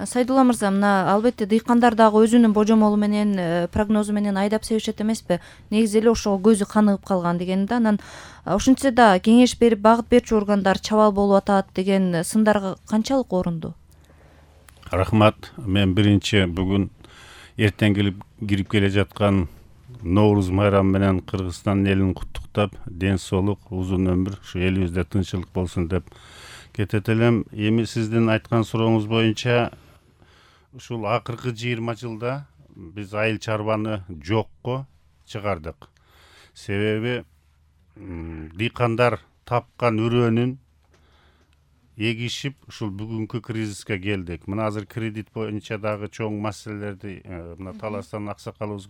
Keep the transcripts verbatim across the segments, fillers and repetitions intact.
Сайдулла мырза, мына албетте дыйкандар дагы өзүнүн божомолу менен, прогнозу менен айдап себишет эмеспи? Негизи эле ошого көзү каныгып калган деген да. Анан ошентсе да кеңеш берип багыт берчү органдар чабал болуп атат деген сындар канчалык орунду? Рахмат. Мен биринчи бүгүн эртең келип кирип келе жаткан Нооруз майрамы менен Кыргызстан элин куттуктап, ден соолук, узун өмүр, ушу элибизде тынччылык болсун деп кетет элем. Эми сиздин айткан сурооңуз боюнча ушул акыркы жыйырма жылда биз айыл чарбаны жокко чыгардык. Себеби дыйкандар тапкан үрөөнүн эгишип ушул бүгүнкү кризиске келдик. Мына азыр кредит боюнча дагы чоң маселелерди мына Таластан аксакалыбыз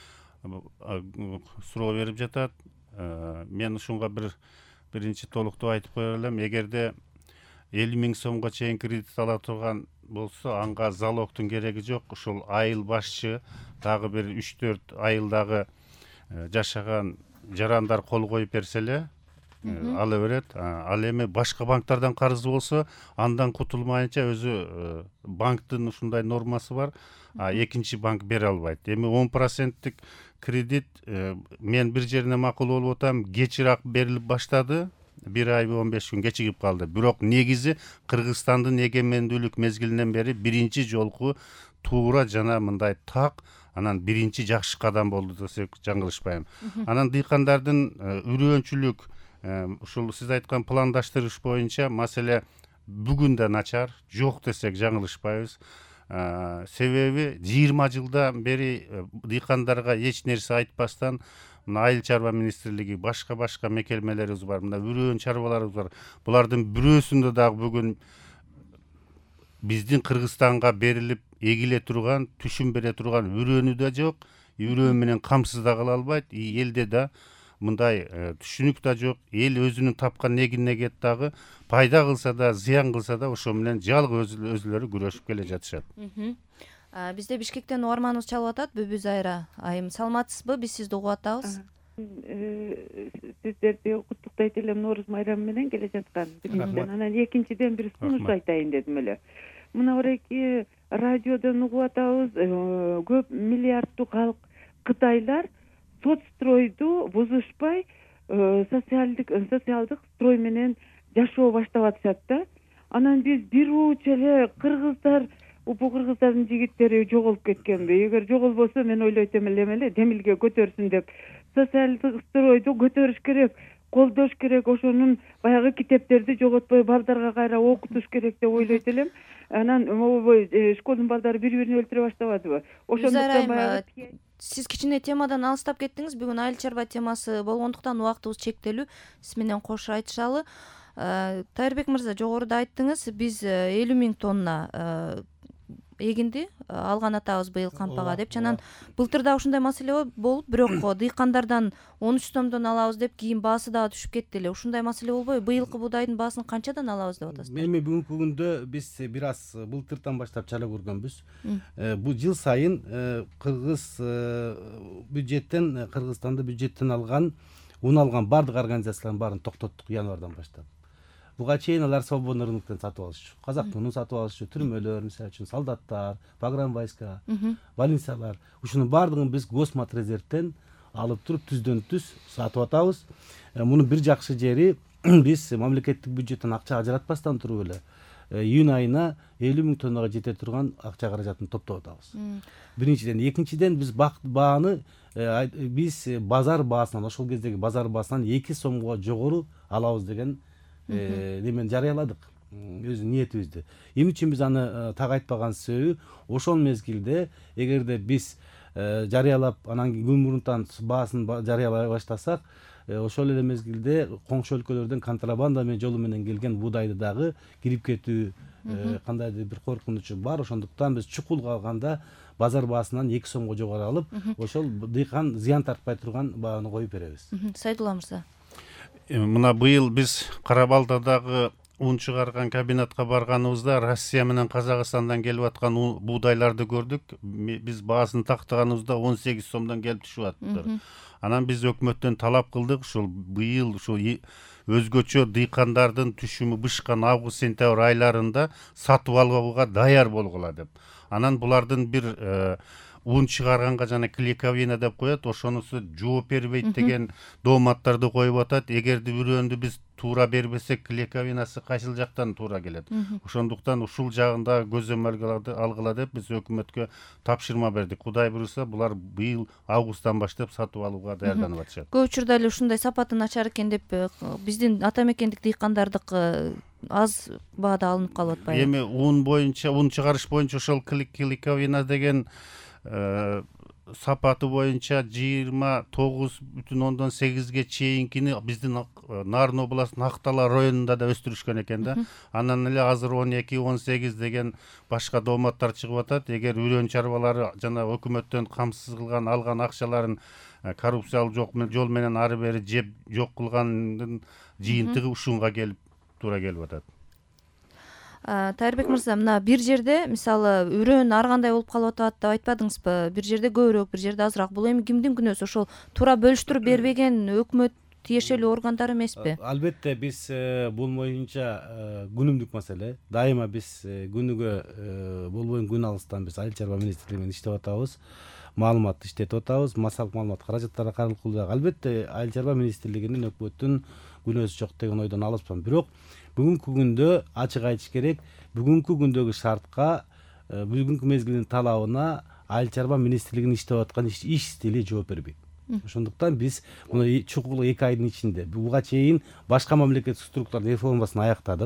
суроо берип жатат. Мен ушунга бир биринчи толуктоо айтып кое элем. Эгерде элүү миң сомго чейин кредит ала турган болсо, анга залогтун кереги жок. Ушул айыл башчы дагы бир үч төрт айылдагы жашаган жарандар кол коюп берсе эле ала берет. Ал эми башка банктардан карызы болсо, андан кутулмайынча өзү банктын ушундай нормасы бар. А экинчи банк бере албайт. Эми он проценттик кредит мен бир жерине макул болуп атам, кечираак берилип баштады. бир ай он беш күн кечигип калды. Бирок негизи Кыргызстандын эгемендүүлүк мезгилинен бери биринчи жолку туура жана мындай так, анан биринчи жакшы кадам болду десек жаңылышпайм. Анан дыйкандардын үрөөнчүлүк, ушул сиз айткан пландаштырыш боюнча маселе бүгүн да начар, жок десек жаңылышпайбыз. Себеби жыйырма жылдан бери дыйкандарга эч нерсе айтпастан мына айыл чарба министрлиги, башка-башка мекемелерибиз бар, мына үрөөн чарбаларыбыз бар. Булардын бирөөсүндө дагы бүгүн биздин Кыргызстанга берилип эгиле турган, түшүм бере турган үрөөнү да жок, үрөөн менен камсыз да кыла албайт. Элде да мындай түшүнүк да жок. Эл өзүнүн тапкан эгине кет дагы пайда кылса да, зыян кылса да, ошо менен жалгыз өзүлөрү күрөшүп келе жатышат. Бизде Бишкектен угарманыбыз чалып атат, Бүбүз Айра айым. Саламатсызбы? Биз сизди угуп атабыз. Сиздерди куттуктайт элем Нооруз майрамы менен келе жаткан. Биринчиден, анан экинчиден бир сунуш айтайын дедим эле. Мына орайки радиодон угуп атабыз, көп миллиарддуу калк Кытайлар соцстройду бузушпай, социалдык социалдык строй менен жашоо баштап атышат да. Анан биз бир уч эле кыргыздар, бу кыргыздардын жигиттери жоголуп кеткенби? Эгер жоголбосо, мен ойлойт элем эле демилге көтөрсүн деп. Социалдык стройду көтөрүш керек, колдош керек, ошонун баягы китептерди жоготпой балдарга кайра окутуш керек деп ойлойт элем. Анан могу школдун балдары бири-бирин өлтүрө баштабадыбы? Ошондуктан баягы сиз кичине темадан алыстап кеттиңиз. Бүгүн айыл чарба темасы болгондуктан убактыбыз чектелүү. Сиз менен кош айтышалы. Тайырбек мырза, жогоруда айттыңыз, биз элүү миң тонна эгинди алган атабыз быйыл кампага деп. Анан былтыр да ушундай маселе болуп, бирок дыйкандардан он үч сомдон алабыз деп, кийин баасы дагы түшүп кетти эле. Ушундай маселе болбойбу? Быйылкы буудайдын баасын канчадан алабыз деп атасыздар? Эми бүгүнкү күндө биз бир аз былтырдан баштап чала көргөнбүз. Бул жыл сайын Кыргыз бюджеттен, Кыргызстанды бюджеттен алган, ун алган бардык организациялардын баарын токтоттук январдан баштап. Буга чейин алар свободный рыноктон сатып алышчу. Казактын унун сатып алышчу, түрмөлөр, мисалы үчүн солдаттар, погранвойска, больницалар. Ушунун баардыгын биз Госматрезервтен алып туруп түздөн түз сатып атабыз. Мунун бир жакшы жери, биз мамлекеттик бюджеттен акча ажыратпастан туруп эле июнь айына элүү миң тоннага жете турган акча каражатын топтоп атабыз. Биринчиден, экинчиден биз бааны биз базар баасынан, ошол кездеги базар баасынан эки сомго жогору алабыз деген немен жарыяладык өз ниетибизди. Эмне үчүн биз аны так айтпаган себеби, ошол мезгилде эгерде биз жарыялап, анан кийин көмүрүнтан баасын жарыялай баштасак, ошол эле мезгилде коңшу өлкөлөрдөн контрабанда менен жолу менен келген буудайды дагы кирип кетүү кандайдыр бир коркунучу бар. Ошондуктан биз чукул калганда базар баасынан эки сомго жогору алып, ошол дыйкан зыян тартпай турган бааны коюп беребиз. Сайдулла мырза. Мына быйыл биз Кара Балтадагы ун чыгарган комбинатка барганыбызда Россия менен Казакстандан келип аткан буудайларды көрдүк. Биз баасын тактаганыбызда он сегиз сомдон келип түшүп аттыр. Анан биз өкмөттөн талап кылдык, ушул быйыл ушул өзгөчө дыйкандардын түшүмү бышкан август сентябрь айларында сатып алууга даяр болгула деп. Анан булардын бир ун чыгарганга жана клейковина деп коет, ошонусу жооп бербейт деген дооматтарды коюп атат. Эгерде бирөөндү биз туура бербесек, клейковинасы кайсыл жактан туура келет. Ошондуктан ушул жагында көзөмөлгө алгыла деп биз өкмөткө тапшырма бердик. Кудай буйруса, булар быйыл августтан баштап сатып алууга даярданып атышат. Көп учурда эле ушундай сапаты начар экен деп биздин ата мекендик дыйкандардыкы аз баада алынып калып атпайбы? Эми ун боюнча, ун чыгарыш боюнча ошол клейковина деген сапаты боюнча жыйырма тогуз бүтүн ондон сегизге чейинкини биздин Нарын областынын Актала районунда да өстүрүшкөн экен да. Анан эле азыр он эки он сегиз деген башка дооматтар чыгып атат. Эгер үрөн чарбалары жана өкмөттөн камсыз кылган алган акчаларын коррупциялык жол менен ары бери жеп жок кылгандын жыйынтыгы ушунга келип туура келип атат. Тайырбек мырза, мына бир жерде мисалы үрөн ар кандай болуп калып атат деп айтпадыңызбы? Бир жерде көбүрөөк, бир жерде азыраак. Бул эми кимдин күнөөсү? Ошол туура бөлүштүрүп бербеген өкмөт тиешелүү органдар эмеспи? Албетте биз бул боюнча күнүмдүк маселе. Дайыма биз күнүгө болбойм күн алыстан биз Айыл чарба министрлиги менен иштеп атабыз. Маалымат иштетип атабыз. Массалык маалымат каражаттары каралып. Албетте Айыл чарба министрлигинин өкмөттүн күнөөсү жок деген ойдон алыспын. Бирок бүгүнкү күндө ачык айтыш керек, бүгүнкү күндөгү шартка, бүгүнкү мезгилдин талабына Айыл чарба министрлигинин иштеп аткан иш стили жооп бербейт. Ошондуктан биз муну чукул эки айдын ичинде буга чейин башка мамлекеттик структуралардын реформасын аяктадык.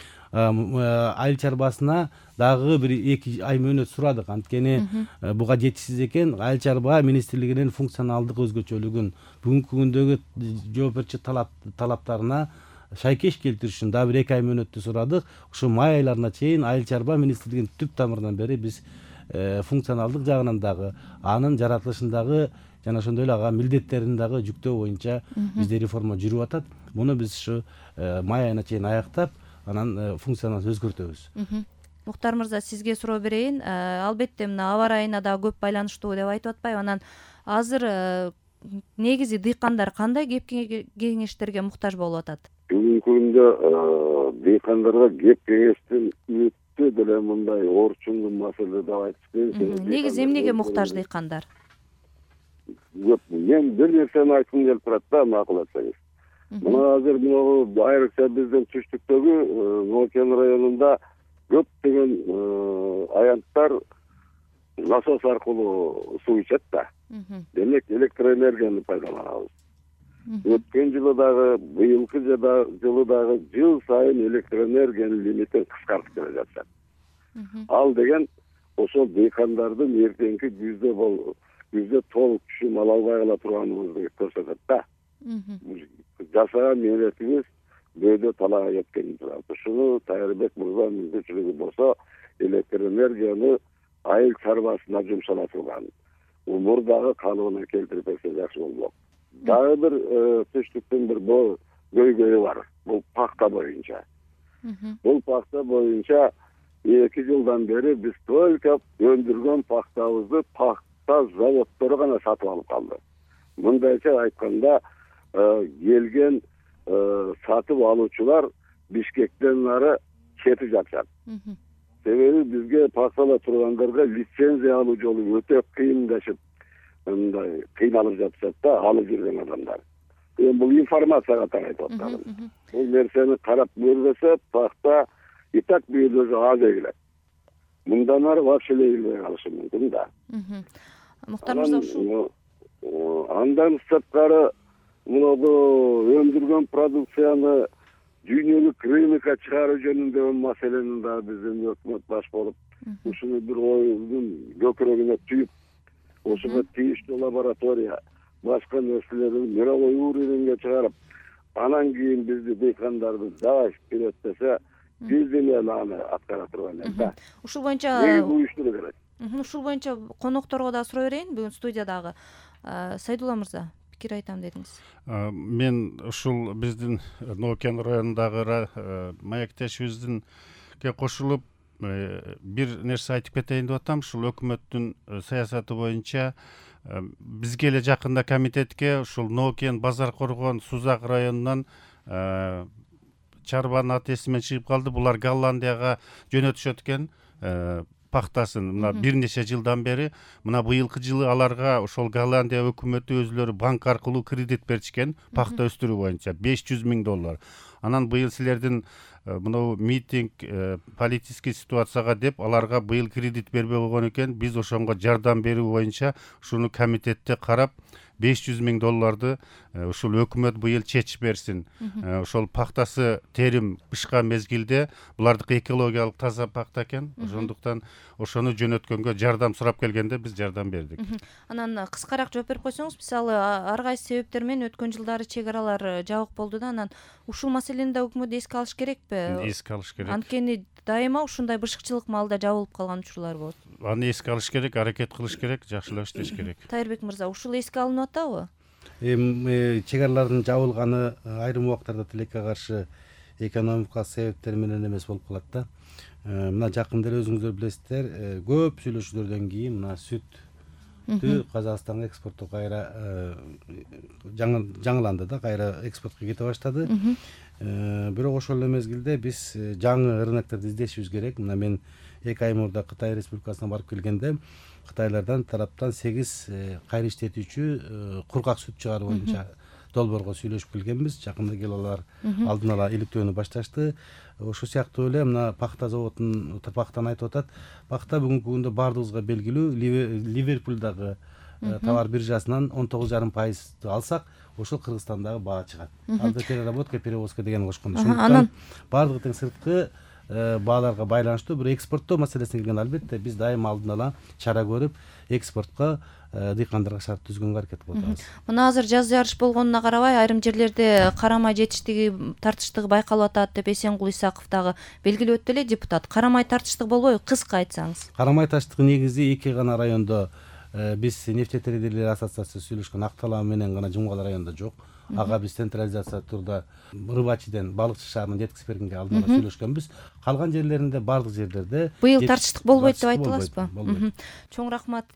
Айыл чарбасына дагы бир эки ай мөөнөт сурадык. Анткени буга жетишсиз экен. Айыл чарба министрлигинин функционалдык өзгөчөлүгүн, бүгүнкү күндөгү жооп берчи талаптарына шайкеш келтириш үчүн дагы бир эки ай мөөнөттү сурадык. Ушу май айларына чейин Айыл чарба министрлигинин түп тамырынан бери биз функционалдык жагынан дагы, анын жаратылышындагы жана ошондой эле ага милдеттерин дагы жүктөө боюнча бизде реформа жүрүп атат. Муну биз ушу май айына чейин аяктап, анан функционалын өзгөртөбүз. Мухтар мырза, сизге суроо берейин. Албетте мына аба ырайына дагы көп байланыштуу деп айтып атпайбы? Анан азыр негизи дыйкандар кандай кеп кеңештерге муктаж болуп атат? Бүгүнкү күндө дыйкандарга кеп кеңештин өтө деле мындай орчундуу маселе деп айтыш керек. Негизи эмнеге муктаж дыйкандар? Мен бир нерсени айткым келип турат да, макул этсеңиз. Мына азыр могу айрыкча биздин түштүктөгү Нокен районунда көптөгөн аянттар насос аркылуу суу ичет да. Демек электроэнергияны пайдаланабыз. Өткөн жылы дагы, быйылкы жылы дагы жыл сайын электроэнергиянын лимитин кыскартып келе жатышат. Ал деген ошол дыйкандардын эртеңки күздө бол күздө толук түшүм ала албай кала турганыбызды көрсөтөт да. Жашаган мээнетибиз бөөдө талаага жеткен турат. Ушуну Тайырбек мырза мүмкүнчүлүгү болсо электроэнергияны айыл чарбасына жумшала турган мурдагы калыбына келтирип берсе жакшы болмок. Дагы бир түштүктүн бир көйгөйү бар. Бул пахта боюнча. Бул пахта боюнча эки жылдан бери биз только өндүргөн пахтабызды пахта заводдору гана сатып алып калды. Мындайча айтканда, келген сатып алуучулар Бишкектен нары кетип жатышат. Себеби бизге пахтала тургандарга лицензия алуу жолу өтө кыйындашып, мындай кыйналып жатышат да, алып жүргөн адамдар. Эми бул информацияга тарайып атам. Бул нерсени карап көрбөсө, пахта и так бүйүлөсү аз эгилет. Мындан ары вообще эгилбей калышы мүмкүн да. Мухтар мырза, ушул андан сырткары муну өндүргөн продукцияны дүйнөлүк рынокко чыгаруу жөнүндөгү маселени да биздин өкмөт баш болуп, ушуну бир ойдун көкүрөгүнө түйүп, ошого тийиштүү лаборатория, башка нерселерди мировой уровеньге чыгарып, анан кийин бизди дыйкандарды дагы иреттесе, биз деле аны аткара турган эле да. Ушул боюнча уюштуруу керек. Ушул боюнча конокторго да суроо берейин, бүгүн студиядагы Сайдулла мырза, пикир айтам дедиңиз. Мен ушул биздин Нокен районундагы маектешибиздинге кошулуп бир нерсе айтып кетейин деп атам. Ушул өкмөттүн саясаты боюнча бизге эле жакында комитетке ушул Нокен Базар Коргон Сузак районунан чарбанын аты эсимен чыгып калды. Булар Голландияга жөнөтүшөт экен пахтасын. Мына бир нече жылдан бери, мына быйылкы жылы аларга ошол Голландия өкмөтү өзүлөрү банк аркылуу кредит беришкен пахта өстүрүү боюнча беш жүз миң доллар. Анан быйыл силердин мынау митинг политический ситуацияга деп аларга быйыл кредит бербей койгон экен. Биз ошонго жардам берүү боюнча ушуну комитетте карап беш жүз миң долларды ушул өкмөт быйыл чечип берсин. Ошол пахтасы терим кышка мезгилде булардыкы экологиялык таза пахта экен. Ошондуктан ошону жөнөткөнгө жардам сурап келгенде биз жардам бердик. Анан кыскараак жооп берип койсоңуз, мисалы ар кайсы себептер менен өткөн жылдары чек аралар жабык болду да, анан ушул маселени да өкмөт эске алыш керекпи? Эске алыш керек. Анткени дайыма ушундай бышыкчылык маалда жабылып калган учурлар болот. Аны эске алыш керек, аракет кылыш керек, жакшылап иштеш керек. Тайырбек мырза, ушул эске алынып атабы? Эми чек аралардын жабылганы айрым убактарда тилекке каршы экономикалык себептер менен эмес болуп калат да. Мына жакында эле өзүңүздөр билесиздер, көп сүйлөшүүлөрдөн кийин мына сүттү Казакстанга экспорттоо кайра жаңыланды да, кайра экспортко кете баштады. Бирок ошол эле мезгилде биз жаңы рынокторду издешибиз керек. Мына мен эки ай мурда Кытай Республикасына барып келгенде Кытайлардан тараптан сегиз кайра иштетүүчү кургак сүт чыгаруу боюнча долбоорго сүйлөшүп келгенбиз. Жакында келип алар алдын ала иликтөөнү башташты. Ошол сыяктуу эле мына пахта заводунун пахтаны айтып атат. Пахта бүгүнкү күндө бардыгыбызга белгилүү, Ливерпулдагы товар биржасынан он тогуз жарым пайызды алсак, ошол Кыргызстандагы баа чыгат. Алда переработка, перевозка деген кошкондо. Ошондуктан бардыгы тең сырткы бааларга байланыштуу бир экспорттоо маселесине келгенде албетте биз дайыма алдын ала чара көрүп, экспортко дыйкандарга шарт түзгөнгө аракет кылып атабыз. Мына азыр жаз жарыш болгонуна карабай, айрым жерлерде карамай жетиштиги, тартыштыгы байкалып атат деп Эсенгул Исаков дагы белгилеп өттү эле депутат. Карамай тартыштык болбойбу? Кыска айтсаңыз. Карамай тартыштыгы негизи эки гана райондо биз нефтетрейдерлер ассоциациясы сүйлөшкөн Актала менен гана Жумгал районунда жок. Ага биз централизация турда Рыбачиден Балыкчы шаарына жеткизип бергенге алдын ала сүйлөшкөнбүз. Калган жерлеринде, бардык жерлерде быйыл тартыштык болбойт деп айтыласызбы? Чоң рахмат.